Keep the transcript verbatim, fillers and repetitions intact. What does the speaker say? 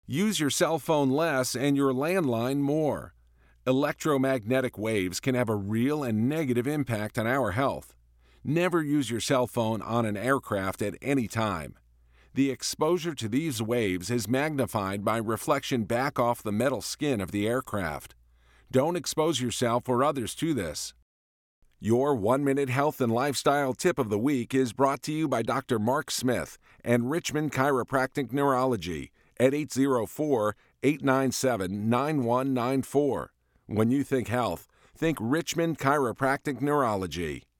Use your cell phone less and your landline more. Electromagnetic waves can have a real and negative impact on our health. Never use your cell phone on an aircraft at any time. The exposure to these waves is magnified by reflection back off the metal skin of the aircraft. Don't expose yourself or others to this. Your one-minute health and lifestyle tip of the week is brought to you by Doctor Mark Smith and Richmond Chiropractic Neurology at eight zero four, eight nine seven, nine one nine four. When you think health, think Richmond Chiropractic Neurology.